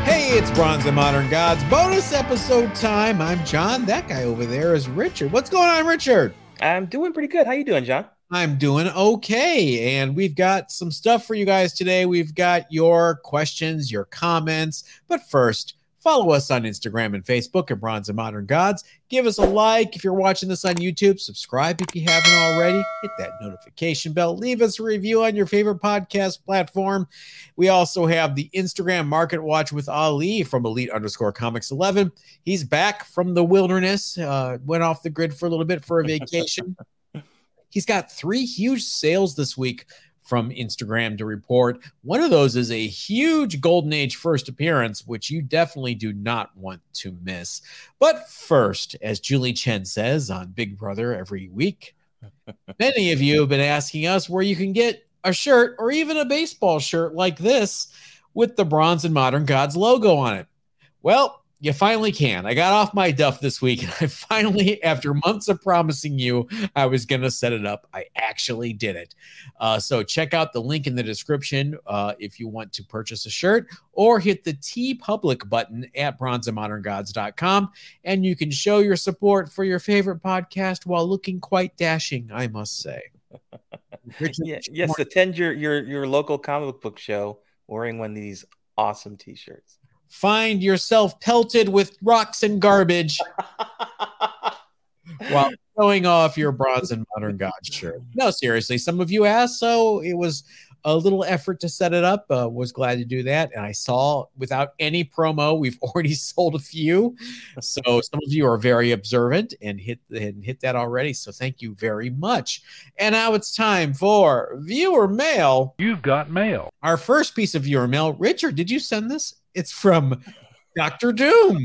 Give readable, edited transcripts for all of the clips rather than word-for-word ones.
Hey, it's Bronze and Modern Gods bonus episode time. I'm John. That guy over there is Richard. What's going on, Richard? I'm doing pretty good. How you doing, John? I'm doing okay. And we've got some stuff for you guys today. We've got your questions, your comments. But first, follow us on Instagram and Facebook at Bronze and Modern Gods. Give us a like if you're watching this on YouTube. Subscribe if you haven't already. Hit that notification bell. Leave us a review on your favorite podcast platform. We also have the Instagram Market Watch with Ali from Elite_Comics11. He's back from the wilderness, went off the grid for a little bit for a vacation. He's got 3 huge sales this week from Instagram to report. One of those is a huge Golden Age first appearance, which you definitely do not want to miss. But first, as Julie Chen says on Big Brother every week, many of you have been asking us where you can get a shirt or even a baseball shirt like this with the Bronze and Modern Gods logo on it. Well, you finally can. I got off my duff this week, and I finally, after months of promising you I was going to set it up, I actually did it. So check out the link in the description if you want to purchase a shirt, or hit the TeePublic button at bronzeandmoderngods.com, and you can show your support for your favorite podcast while looking quite dashing, I must say. Richard, yes, attend your local comic book show wearing one of these awesome t-shirts. Find yourself pelted with rocks and garbage while showing off your Bronze and Modern Gods shirt. No, seriously, some of you asked, so it was a little effort to set it up. Was glad to do that. And I saw without any promo, we've already sold a few. So some of you are very observant and hit that already. So thank you very much. And now it's time for viewer mail. You've got mail. Our first piece of viewer mail. Richard, did you send this? It's from Dr. Doom.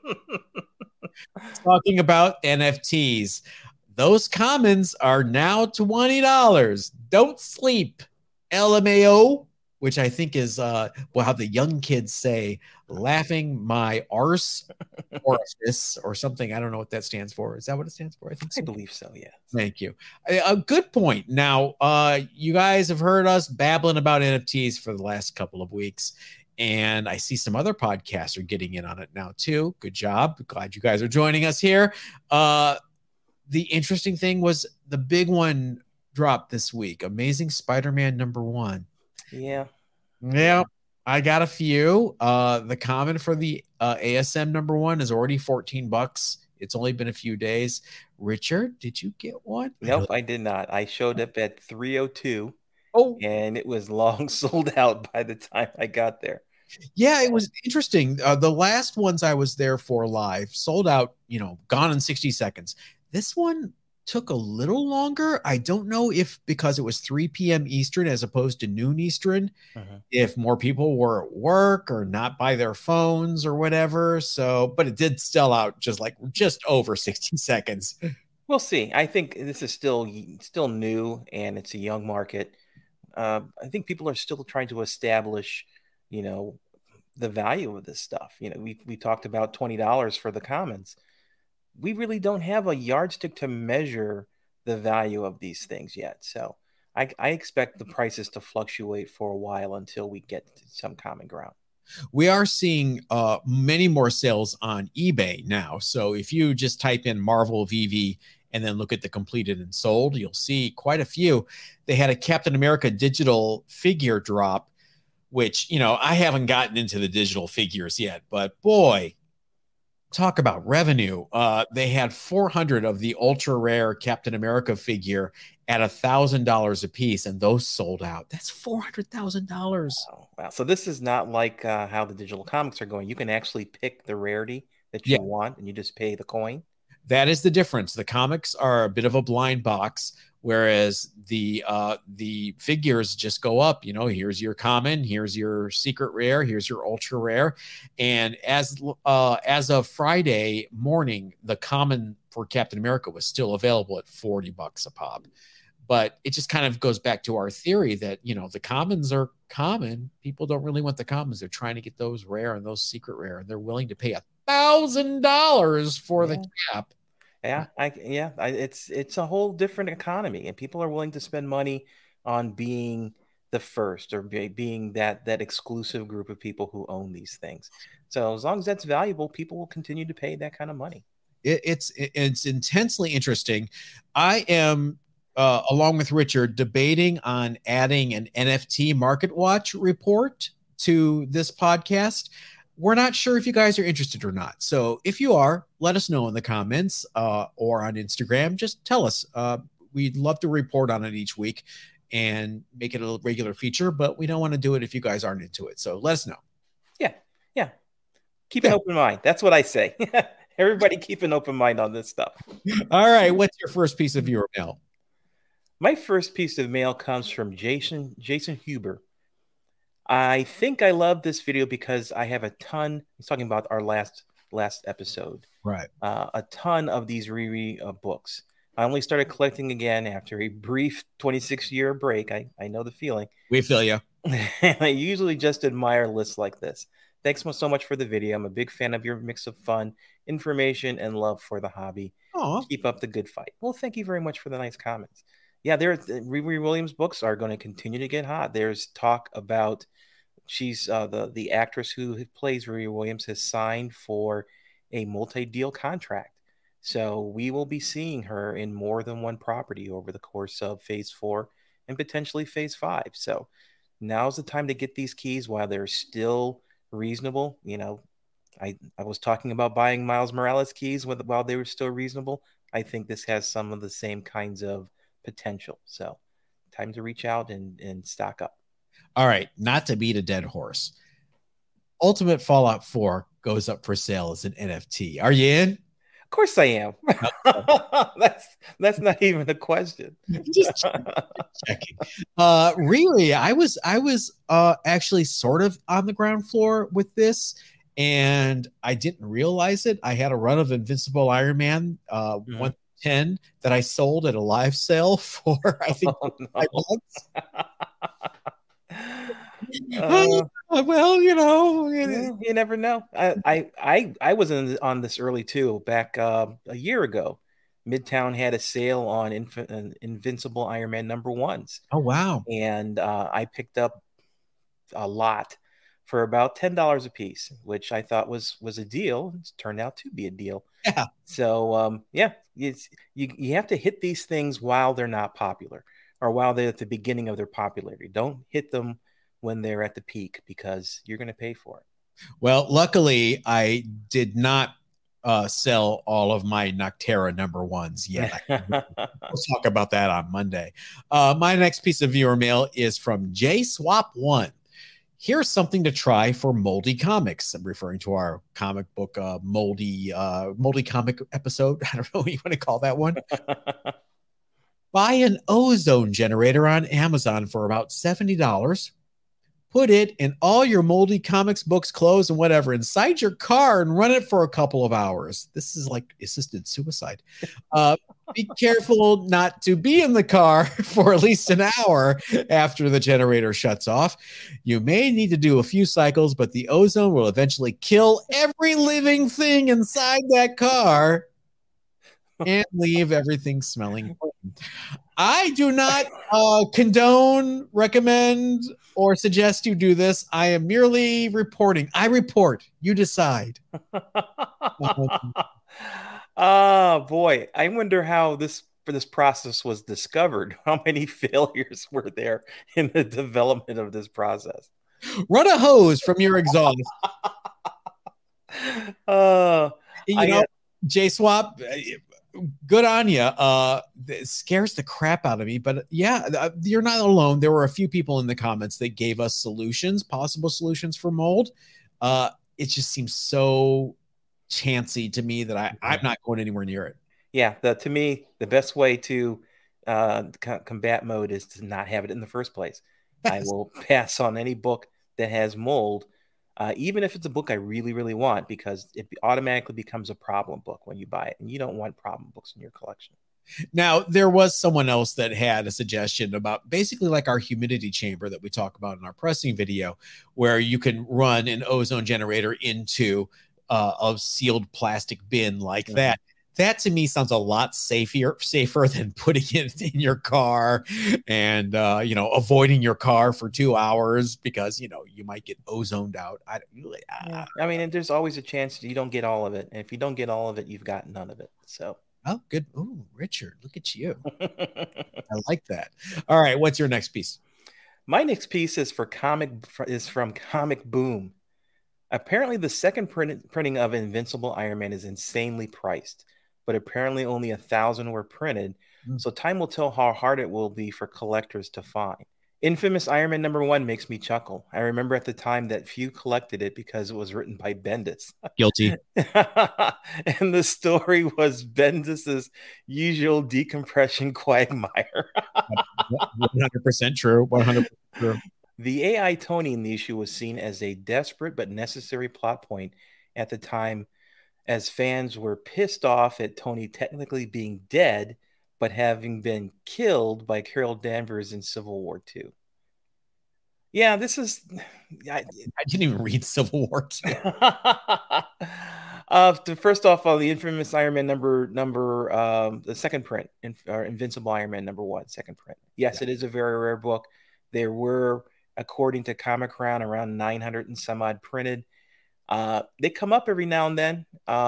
Talking about NFTs. Those commons are now $20. Don't sleep. LMAO, which I think is how the young kids say, laughing my arse orifice or something. I don't know what that stands for. Is that what it stands for? I believe so, yeah. Thank you. A good point. Now, you guys have heard us babbling about NFTs for the last couple of weeks. And I see some other podcasts are getting in on it now, too. Good job. Glad you guys are joining us here. The interesting thing was the big one dropped this week. Amazing Spider-Man #1. Yeah. Yeah. I got a few. The common for the ASM #1 is already $14. It's only been a few days. Richard, did you get one? Nope, I did not. I showed up at 3:02. Oh, and it was long sold out by the time I got there. Yeah, it was interesting. The last ones I was there for live sold out, gone in 60 seconds. This one took a little longer. I don't know if because it was 3 p.m. Eastern as opposed to noon Eastern, if more people were at work or not by their phones or whatever. So, but it did sell out just over 60 seconds. We'll see. I think this is still new and it's a young market. I think people are still trying to establish, the value of this stuff. We talked about $20 for the commons. We really don't have a yardstick to measure the value of these things yet. So I expect the prices to fluctuate for a while until we get to some common ground. We are seeing many more sales on eBay now. So if you just type in Marvel VV and then look at the completed and sold, you'll see quite a few. They had a Captain America digital figure drop, which, I haven't gotten into the digital figures yet, but boy, talk about revenue. They had 400 of the ultra rare Captain America figure at $1,000 a piece, and those sold out. That's $400,000. Wow. So this is not like how the digital comics are going. You can actually pick the rarity that you want, and you just pay the coin. That is the difference. The comics are a bit of a blind box, whereas the figures just go up. Here's your common, here's your secret rare, here's your ultra rare, and as of Friday morning, the common for Captain America was still available at $40 a pop. But it just kind of goes back to our theory that the commons are common. People don't really want the commons. They're trying to get those rare and those secret rare, and they're willing to pay $1,000 for the cap. It's a whole different economy, and people are willing to spend money on being the first, or being that exclusive group of people who own these things. So as long as that's valuable, people will continue to pay that kind of money. It's intensely interesting. I am, along with Richard, debating on adding an NFT Market Watch report to this podcast. We're not sure if you guys are interested or not. So if you are, let us know in the comments or on Instagram. Just tell us. We'd love to report on it each week and make it a regular feature, but we don't want to do it if you guys aren't into it. So let us know. Yeah. Keep an open mind. That's what I say. Everybody keep an open mind on this stuff. All right. What's your first piece of viewer mail? My first piece of mail comes from Jason Huber. I think I love this video because I have a ton. He's talking about our last episode. Right. A ton of these Riri books. I only started collecting again after a brief 26-year break. I know the feeling. We feel you. I usually just admire lists like this. Thanks so much for the video. I'm a big fan of your mix of fun, information, and love for the hobby. Aww. Keep up the good fight. Well, thank you very much for the nice comments. Yeah, Riri Williams books are going to continue to get hot. There's talk about she's the actress who plays Riri Williams has signed for a multi-deal contract. So we will be seeing her in more than one property over the course of Phase 4 and potentially Phase 5. So now's the time to get these keys while they're still reasonable. You know, I was talking about buying Miles Morales keys while they were still reasonable. I think this has some of the same kinds of potential. So time to reach out and stock up. All right, not to beat a dead horse. Ultimate Fallout 4 goes up for sale as an NFT. Are you in? Of course I am. That's not even a question. Just checking. Really, I was actually sort of on the ground floor with this, and I didn't realize it. I had a run of Invincible Iron Man 110 that I sold at a live sale for I think $5. Well, you know, you never know. I was on this early too. Back a year ago, Midtown had a sale on Invincible Iron Man #1s. Oh wow! And I picked up a lot for about $10 a piece, which I thought was a deal. It's turned out to be a deal. Yeah. So you have to hit these things while they're not popular, or while they're at the beginning of their popularity. Don't hit them when they're at the peak, because you're going to pay for it. Well, luckily, I did not sell all of my Noctera #1s yet. We'll talk about that on Monday. My next piece of viewer mail is from JSwap1. Here's something to try for Moldy Comics. I'm referring to our comic book Moldy comic episode. I don't know what you want to call that one. Buy an ozone generator on Amazon for about $70. Put it in all your Moldy Comics books, clothes, and whatever inside your car and run it for a couple of hours. This is like assisted suicide. Be careful not to be in the car for at least an hour after the generator shuts off. You may need to do a few cycles, but the ozone will eventually kill every living thing inside that car and leave everything smelling. I do not condone, recommend, or suggest you do this. I am merely reporting. I report. You decide. Oh boy, I wonder how this process was discovered. How many failures were there in the development of this process? Run a hose from your exhaust. JSwap, good on you. It scares the crap out of me, but yeah, you're not alone. There were a few people in the comments that gave us solutions, possible solutions for mold. It just seems so chancy to me that I'm not going anywhere near it. Yeah, to me, the best way to combat mold is to not have it in the first place. I will pass on any book that has mold, even if it's a book I really, really want, because it automatically becomes a problem book when you buy it, and you don't want problem books in your collection. Now, there was someone else that had a suggestion about basically like our humidity chamber that we talk about in our pressing video, where you can run an ozone generator into a sealed plastic bin like that. That to me sounds a lot safer than putting it in your car and, avoiding your car for 2 hours because, you might get ozoned out. Yeah. I mean, and there's always a chance you don't get all of it. And if you don't get all of it, you've got none of it. So. Oh, good. Ooh, Richard, look at you. I like that. All right. What's your next piece? My next piece is from Comic Boom. Apparently, the second printing of Invincible Iron Man is insanely priced, but apparently only 1,000 were printed. So time will tell how hard it will be for collectors to find. Infamous Iron Man #1 makes me chuckle. I remember at the time that few collected it because it was written by Bendis. Guilty. And the story was Bendis's usual decompression quagmire. 100% true. 100% true. The AI Tony in the issue was seen as a desperate but necessary plot point at the time, as fans were pissed off at Tony technically being dead, but having been killed by Carol Danvers in Civil War II. Yeah, this is... I didn't even read Civil War II. First off, the Infamous Iron Man the second print, Invincible Iron Man #1, second print. Yes, yeah. It is a very rare book. There were, according to Comic-Con, around 900 and some odd printed. They come up every now and then,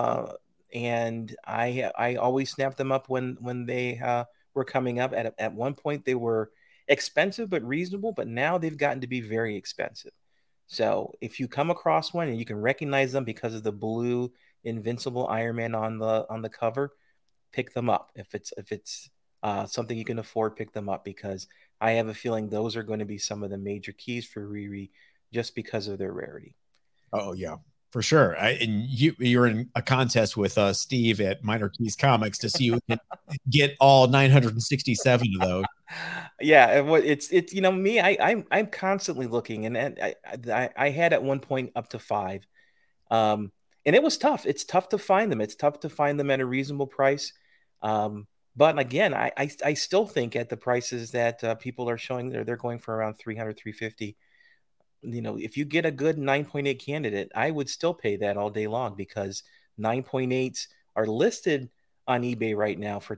and I always snap them up when they were coming up. At one point, they were expensive but reasonable, but now they've gotten to be very expensive. So if you come across one and you can recognize them because of the blue Invincible Iron Man on the cover, pick them up. If it's something you can afford, pick them up, because I have a feeling those are going to be some of the major keys for Riri just because of their rarity. Oh yeah, for sure. And you're in a contest with Steve at Minor Keys Comics to see who can get all 967 of those. Yeah, it's me. I'm constantly looking, and I had at one point up to 5, and it was tough. It's tough to find them. It's tough to find them at a reasonable price. But again, I still think at the prices that people are showing, they're going for around 300, 350. If you get a good 9.8 candidate, I would still pay that all day long, because 9.8s are listed on eBay right now for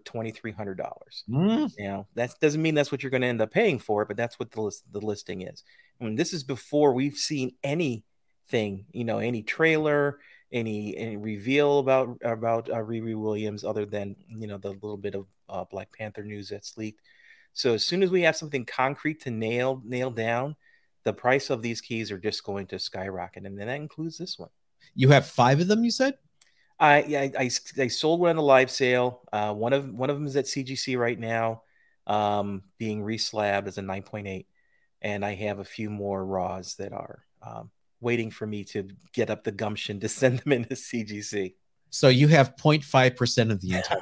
$2,300. That doesn't mean that's what you're going to end up paying for it, but that's what the listing is. And this is before we've seen anything, any trailer, any reveal about Riri Williams, other than the little bit of Black Panther news that's leaked. So as soon as we have something concrete to nail down, the price of these keys are just going to skyrocket, and then that includes this one. You have 5 of them, you said? I sold one in the live sale. One of them is at CGC right now, being reslabbed as a 9.8, and I have a few more raws that are waiting for me to get up the gumption to send them into CGC. So you have 0.5% of the entire.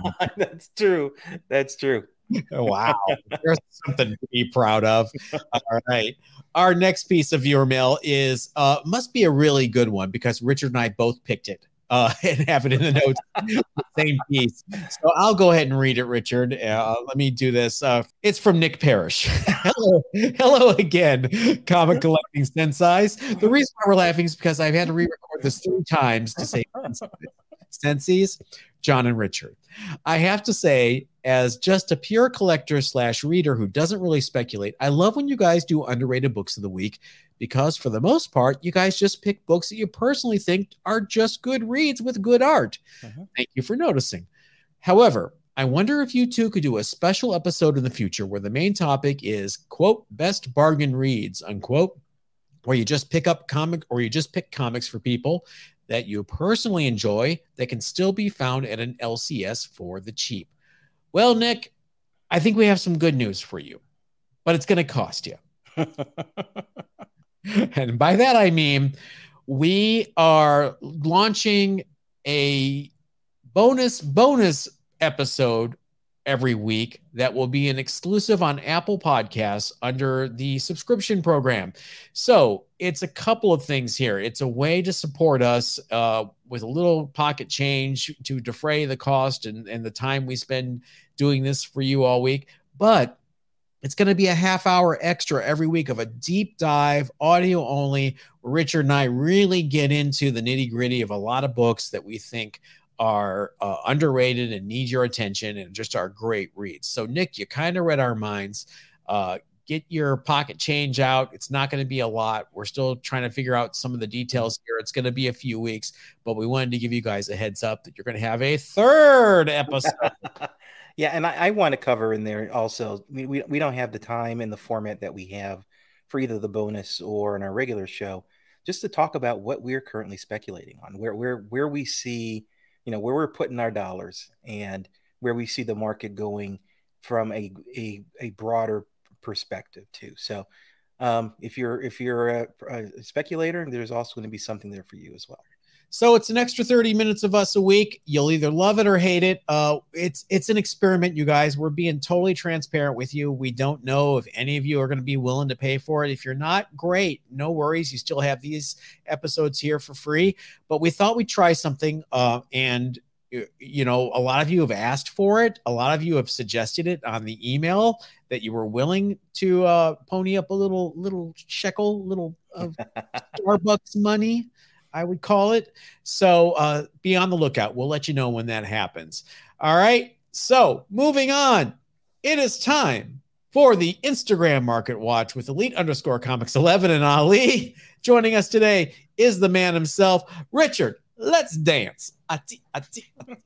That's true. Wow. There's something to be proud of. All right. Our next piece of viewer mail is must be a really good one, because Richard and I both picked it and have it in the notes. The same piece. So I'll go ahead and read it, Richard. Let me do this. It's from Nick Parrish. Hello again, comic collecting senseis. The reason why we're laughing is because I've had to re-record this 3 times to say senseis, John and Richard. I have to say, as just a pure collector / reader who doesn't really speculate, I love when you guys do underrated books of the week, because for the most part, you guys just pick books that you personally think are just good reads with good art. Thank you for noticing. However, I wonder if you two could do a special episode in the future where the main topic is, quote, best bargain reads, unquote, where you just pick comics for people that you personally enjoy that can still be found at an LCS for the cheap. Well, Nick, I think we have some good news for you, but it's going to cost you. And by that, I mean, we are launching a bonus episode every week that will be an exclusive on Apple Podcasts under the subscription program. So it's a couple of things here. It's a way to support us with a little pocket change to defray the cost and the time we spend doing this for you all week. But it's going to be a half hour extra every week of a deep dive, audio only, where Richard and I really get into the nitty gritty of a lot of books that we think are underrated and need your attention and just are great reads. So, Nick, you kind of read our minds. Get your pocket change out. It's not going to be a lot. We're still trying to figure out some of the details here. It's going to be a few weeks, but we wanted to give you guys a heads up that you're going to have a third episode. Yeah, and I want to cover in there also. We don't have the time in the format that we have for either the bonus or in our regular show, just to talk about what we're currently speculating on, where we see, where we're putting our dollars and where we see the market going from a broader perspective too. So if you're a speculator, there's also going to be something there for you as well. So it's an extra 30 minutes of us a week. You'll either love it or hate it. It's an experiment, you guys. We're being totally transparent with you. We don't know if any of you are going to be willing to pay for it. If you're not, great. No worries. You still have these episodes here for free. But we thought we'd try something. And a lot of you have asked for it. A lot of you have suggested it on the email that you were willing to pony up a little shekel, little Starbucks money, I would call it. So be on the lookout. We'll let you know when that happens. All right. So moving on, it is time for the Instagram Market Watch with Elite_Comics11 and Ali. Joining us today is the man himself, Richard. Let's dance. Ati, ati, ati.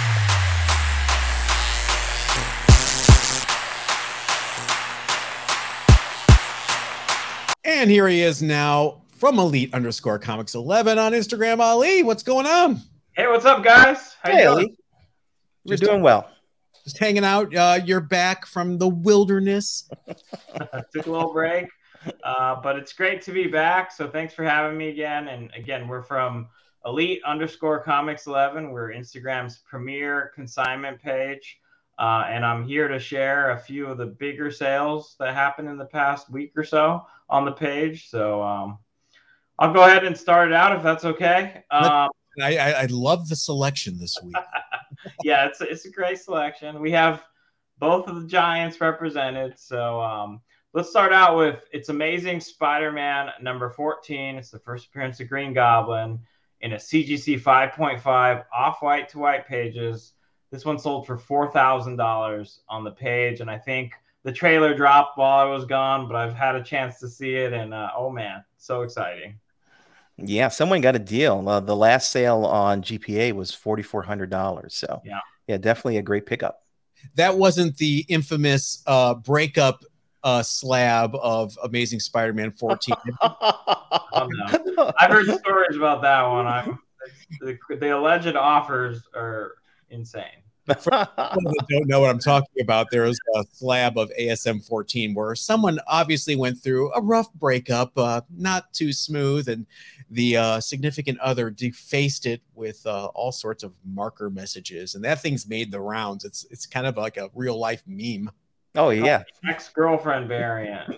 And here he is now from Elite_Comics11 on Instagram. Ali, what's going on? Hey, what's up, guys? How you doing? Ali. We're doing well. Just hanging out. You're back from the wilderness. Took a little break, but it's great to be back. So thanks for having me again. And again, we're from Elite_Comics11. We're Instagram's premier consignment page. And I'm here to share a few of the bigger sales that happened in the past week or so on the page. So I'll go ahead and start it out if that's okay. I love the selection this week. Yeah, it's a great selection. We have both of the giants represented. So let's start out with It's Amazing Spider-Man number 14. It's the first appearance of Green Goblin in a CGC 5.5 off-white to white pages. This one sold for $4,000 on the page, and I think the trailer dropped while I was gone, but I've had a chance to see it, and oh man, so exciting. Yeah, someone got a deal. The last sale on GPA was $4,400. So yeah, definitely a great pickup. That wasn't the infamous breakup slab of Amazing Spider-Man 14. Oh, no. I've heard stories about that one. The alleged offers are insane. For people that don't know what I'm talking about, there was a slab of ASM 14 where someone obviously went through a rough breakup, not too smooth, and the significant other defaced it with all sorts of marker messages, and that thing's made the rounds. It's kind of like a real life meme. Oh yeah, ex-girlfriend variant.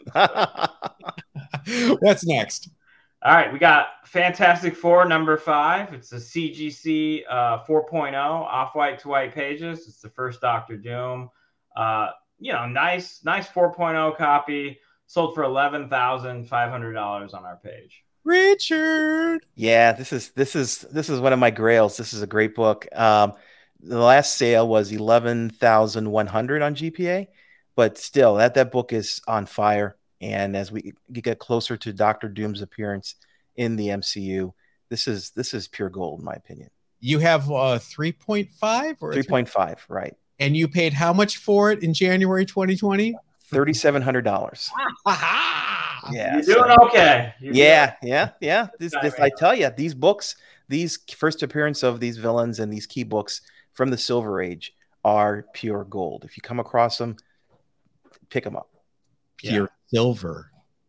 What's next? All right, we got Fantastic Four number 5. It's a CGC 4.0 off-white to white pages. It's the first Doctor Doom. Nice 4.0 copy. Sold for $11,500 on our page. Richard. Yeah, this is one of my grails. This is a great book. The last sale was $11,100 on GPA, but still, that book is on fire. And as we get closer to Doctor Doom's appearance in the MCU, this is pure gold, in my opinion. You have 3.5 or 3.5, right? And you paid how much for it in January 2020? $3,700. Yeah, you're doing okay. Yeah. This I tell you, these books, these first appearance of these villains and these key books from the Silver Age are pure gold. If you come across them, pick them up. Pure silver.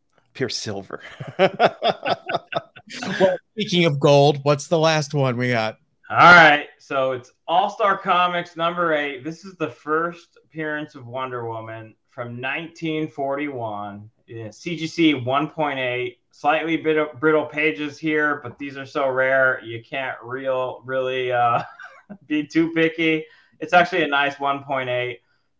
Well, speaking of gold, what's the last one we got? All right, so it's All-Star Comics number 8. This is the first appearance of Wonder Woman from 1941. CGC 1.8. Slightly brittle pages here, but these are so rare you can't really be too picky. It's actually a nice 1.8.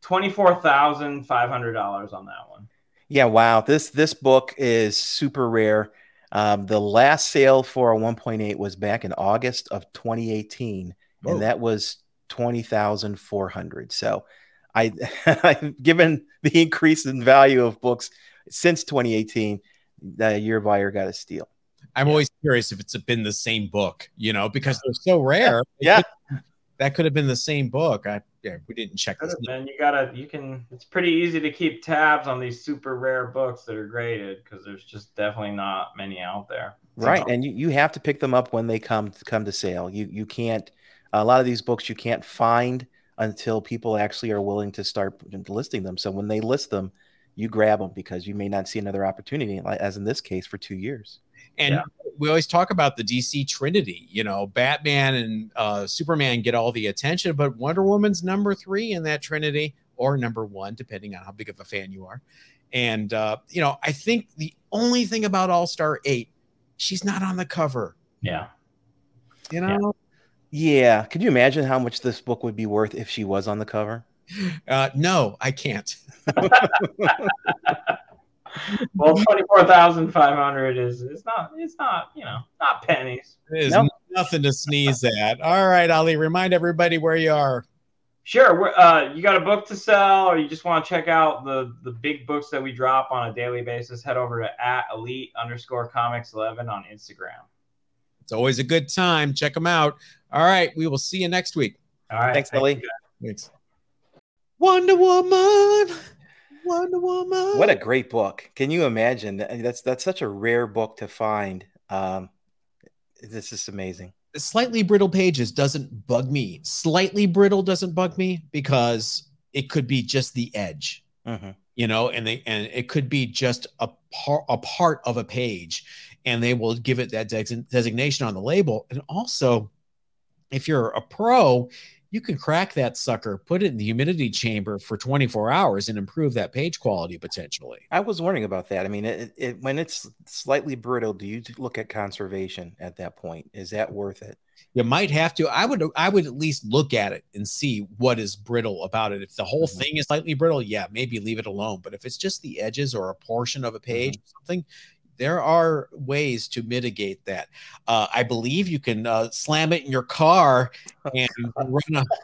$24,500 on that one. Yeah, wow. This book is super rare. The last sale for a 1.8 was back in August of 2018, and that was 20,400. So given the increase in value of books since 2018, your buyer got a steal. I'm always curious if it's been the same book, because they're so rare. Yeah. That could have been the same book. We didn't check this. And it's pretty easy to keep tabs on these super rare books that are graded, because there's just definitely not many out there. Right. And you have to pick them up when they come to sale. You can't, a lot of these books you can't find until people actually are willing to start listing them. So when they list them, you grab them, because you may not see another opportunity, as in this case, for 2 years. And we always talk about the DC Trinity. Batman and Superman get all the attention, but Wonder Woman's number 3 in that Trinity, or number 1, depending on how big of a fan you are. And, I think the only thing about All-Star 8, she's not on the cover. Yeah. Yeah. Could you imagine how much this book would be worth if she was on the cover? No, I can't. Well, 24,500 is not not pennies. It is nothing to sneeze at. All right, Ali, remind everybody where you are. Sure. You got a book to sell, or you just want to check out the big books that we drop on a daily basis, head over to @elite_comics11 on Instagram. It's always a good time. Check them out. All right, we will see you next week. All right. Thanks, Ellie. Thanks. Wonder Woman. Wonder Woman. What a great book. Can you imagine? That's such a rare book to find. This is amazing. Slightly brittle pages doesn't bug me. Slightly brittle doesn't bug me because it could be just the edge, and it could be just a part of a page, and they will give it that designation on the label. And also, if you're a pro, you can crack that sucker, put it in the humidity chamber for 24 hours and improve that page quality potentially. I was wondering about that. I mean, when it's slightly brittle, do you look at conservation at that point? Is that worth it? You might have to. I would at least look at it and see what is brittle about it. If the whole thing is slightly brittle, maybe leave it alone. But if it's just the edges or a portion of a page or something, there are ways to mitigate that. I believe you can slam it in your car and run a...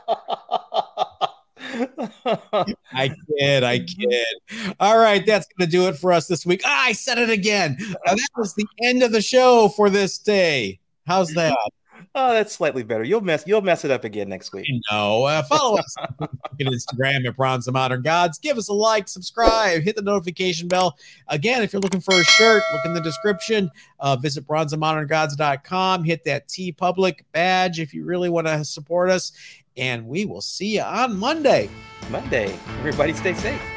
I kid. All right, that's going to do it for us this week. I said it again. That was the end of the show for this day. How's that? Oh, that's slightly better. You'll mess it up again next week. No, follow us on Instagram at Bronze and Modern Gods. Give us a like, subscribe, hit the notification bell. Again, if you're looking for a shirt, look in the description. Visit bronzeandmoderngods.com. Hit that TeePublic badge if you really want to support us. And we will see you on Monday. Everybody stay safe.